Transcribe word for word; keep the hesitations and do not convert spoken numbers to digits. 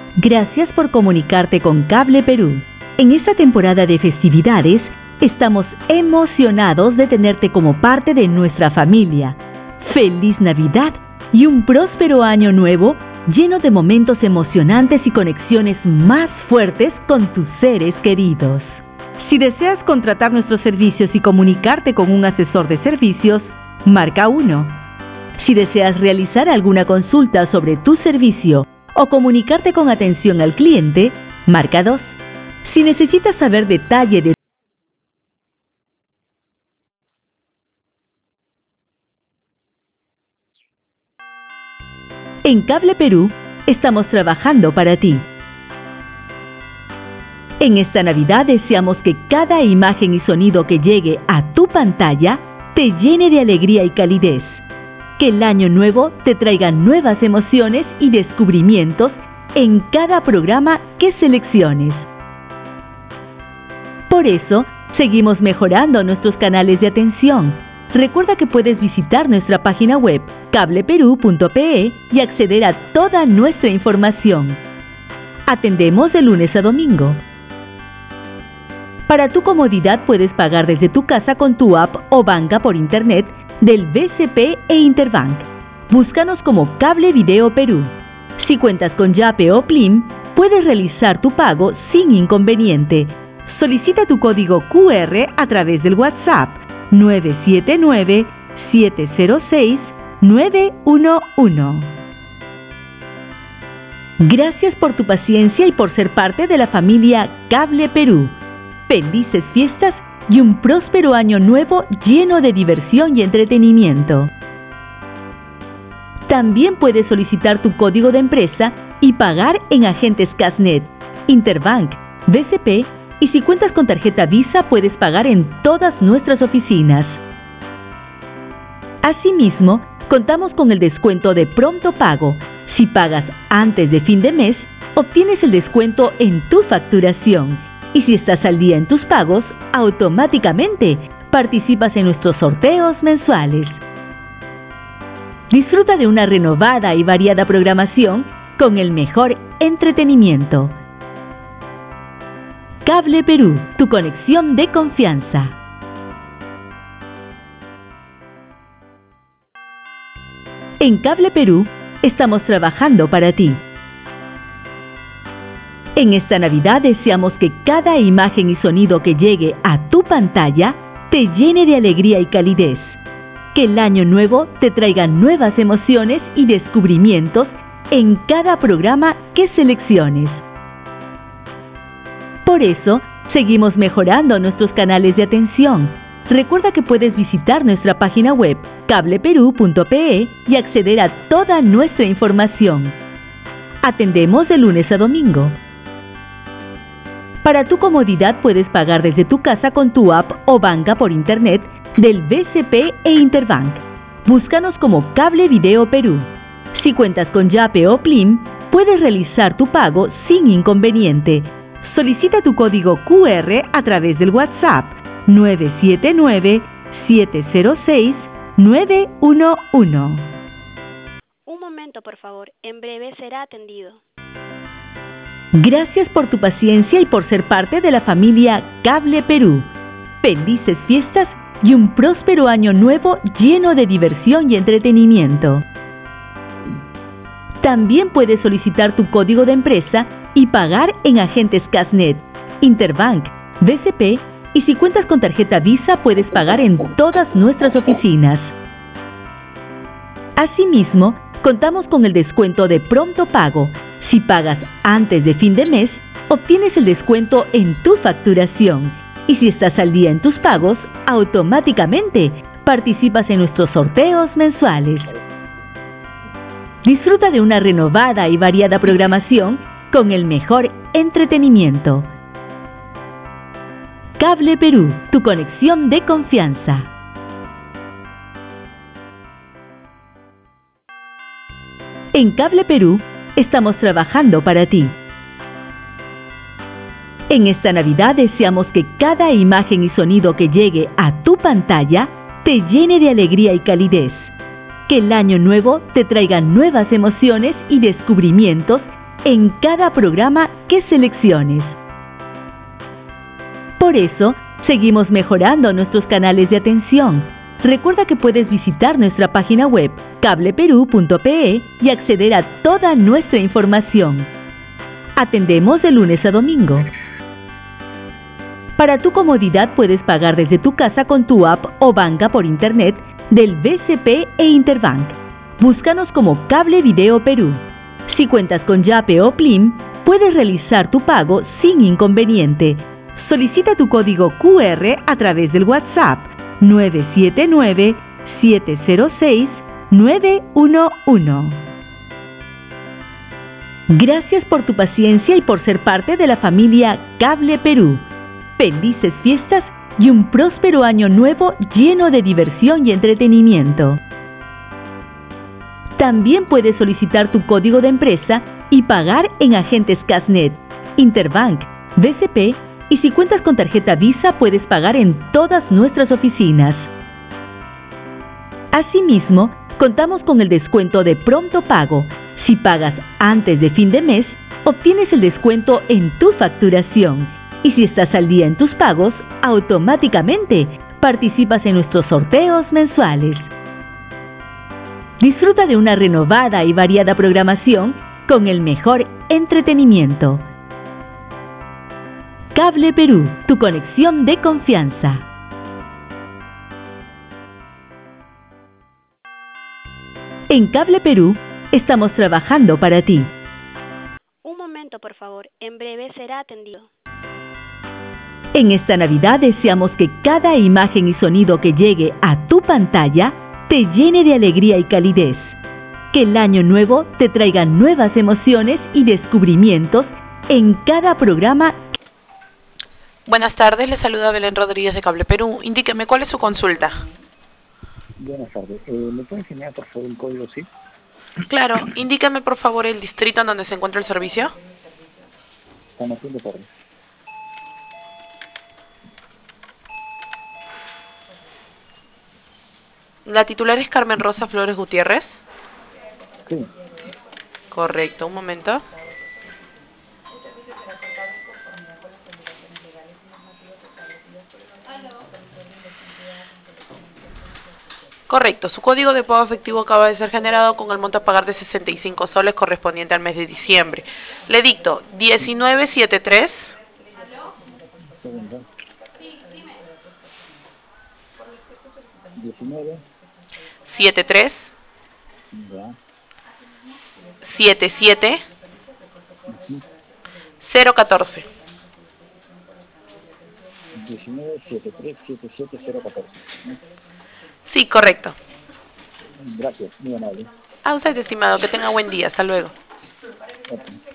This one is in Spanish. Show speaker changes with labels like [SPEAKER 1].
[SPEAKER 1] Gracias por comunicarte con Cable Perú. En esta temporada de festividades, estamos emocionados de tenerte como parte de nuestra familia. ¡Feliz Navidad y un próspero año nuevo lleno de momentos emocionantes y conexiones más fuertes con tus seres queridos! Si deseas contratar nuestros servicios y comunicarte con un asesor de servicios, marca uno. Si deseas realizar alguna consulta sobre tu servicio o comunicarte con atención al cliente, marca dos. Si necesitas saber detalle de En Cable Perú, estamos trabajando para ti. En esta Navidad deseamos que cada imagen y sonido que llegue a tu pantalla te llene de alegría y calidez. Que el año nuevo te traiga nuevas emociones y descubrimientos en cada programa que selecciones. Por eso, seguimos mejorando nuestros canales de atención. Recuerda que puedes visitar nuestra página web cable perú punto pe y acceder a toda nuestra información. Atendemos de lunes a domingo. Para tu comodidad puedes pagar desde tu casa con tu app o banca por internet del B C P e Interbank. Búscanos como Cable Video Perú. Si cuentas con Yape o Plim, puedes realizar tu pago sin inconveniente. Solicita tu código Q R a través del WhatsApp nueve siete nueve, siete cero seis, nueve uno uno. Gracias por tu paciencia y por ser parte de la familia Cable Perú. Felices fiestas y un próspero año nuevo lleno de diversión y entretenimiento. También puedes solicitar tu código de empresa y pagar en agentes Casnet, Interbank, B C P y si cuentas con tarjeta Visa puedes pagar en todas nuestras oficinas. Asimismo, contamos con el descuento de pronto pago. Si pagas antes de fin de mes, obtienes el descuento en tu facturación. Y si estás al día en tus pagos, automáticamente participas en nuestros sorteos mensuales. Disfruta de una renovada y variada programación con el mejor entretenimiento. Cable Perú, tu conexión de confianza. En Cable Perú, estamos trabajando para ti. En esta Navidad deseamos que cada imagen y sonido que llegue a tu pantalla te llene de alegría y calidez. Que el año nuevo te traiga nuevas emociones y descubrimientos en cada programa que selecciones. Por eso, seguimos mejorando nuestros canales de atención. Recuerda que puedes visitar nuestra página web cable perú punto pe y acceder a toda nuestra información. Atendemos de lunes a domingo. Para tu comodidad puedes pagar desde tu casa con tu app o banca por internet del B C P e Interbank. Búscanos como Cable Video Perú. Si cuentas con Yape o Plim, puedes realizar tu pago sin inconveniente. Solicita tu código Q R a través del WhatsApp nueve siete nueve, siete cero seis, nueve uno uno.
[SPEAKER 2] Un momento, por favor. En breve será atendido.
[SPEAKER 1] Gracias por tu paciencia y por ser parte de la familia Cable Perú. Felices fiestas y un próspero año nuevo lleno de diversión y entretenimiento. También puedes solicitar tu código de empresa y pagar en agentes Casnet, Interbank, B C P y si cuentas con tarjeta Visa puedes pagar en todas nuestras oficinas. Asimismo, contamos con el descuento de pronto pago. Si pagas antes de fin de mes, obtienes el descuento en tu facturación. Y si estás al día en tus pagos, automáticamente participas en nuestros sorteos mensuales. Disfruta de una renovada y variada programación con el mejor entretenimiento. Cable Perú, tu conexión de confianza. En Cable Perú, estamos trabajando para ti. En esta Navidad deseamos que cada imagen y sonido que llegue a tu pantalla te llene de alegría y calidez. Que el año nuevo te traiga nuevas emociones y descubrimientos en cada programa que selecciones. Por eso, seguimos mejorando nuestros canales de atención. Recuerda que puedes visitar nuestra página web cableperú punto pe y acceder a toda nuestra información. Atendemos de lunes a domingo. Para tu comodidad puedes pagar desde tu casa con tu app o banca por internet del B C P e Interbank. Búscanos como Cable Video Perú. Si cuentas con Yape o Plim, puedes realizar tu pago sin inconveniente. Solicita tu código Q R a través del WhatsApp nueve siete nueve, siete cero seis, nueve uno uno. Gracias por tu paciencia y por ser parte de la familia Cable Perú. Felices fiestas y un próspero año nuevo lleno de diversión y entretenimiento. También puedes solicitar tu código de empresa y pagar en agentes Casnet, Interbank, B C P y si cuentas con tarjeta Visa puedes pagar en todas nuestras oficinas. Asimismo, contamos con el descuento de pronto pago. Si pagas antes de fin de mes, obtienes el descuento en tu facturación. Y si estás al día en tus pagos, automáticamente participas en nuestros sorteos mensuales. Disfruta de una renovada y variada programación con el mejor entretenimiento. Cable Perú, tu conexión de confianza. En Cable Perú, estamos trabajando para ti.
[SPEAKER 2] Un momento, por favor. En breve será atendido.
[SPEAKER 1] En esta Navidad deseamos que cada imagen y sonido que llegue a tu pantalla te llene de alegría y calidez. Que el año nuevo te traiga nuevas emociones y descubrimientos en cada programa.
[SPEAKER 3] Buenas tardes, le saluda Belén Rodríguez de Cable Perú. Indíqueme, ¿cuál es su consulta?
[SPEAKER 4] Buenas tardes. Eh, ¿Me puede enseñar, por favor, un código S I F?
[SPEAKER 3] Claro, indíqueme, por favor, el distrito en donde se encuentra el servicio.
[SPEAKER 4] San Martín de Porres.
[SPEAKER 3] ¿La titular es Carmen Rosa Flores Gutiérrez?
[SPEAKER 4] Sí.
[SPEAKER 3] Correcto, un momento. Correcto, su código de pago efectivo acaba de ser generado con el monto a pagar de sesenta y cinco soles correspondiente al mes de diciembre. Le dicto diecinueve setenta y tres.
[SPEAKER 4] Segundo. diecinueve.
[SPEAKER 3] setenta y tres.
[SPEAKER 4] Ya.
[SPEAKER 3] setenta y siete. cero catorce.
[SPEAKER 4] diecinueve setenta y tres setenta y siete cero catorce.
[SPEAKER 3] Sí, correcto.
[SPEAKER 4] Gracias, muy amable.
[SPEAKER 3] A usted, estimado, que tenga buen día. Hasta luego.
[SPEAKER 4] Okay.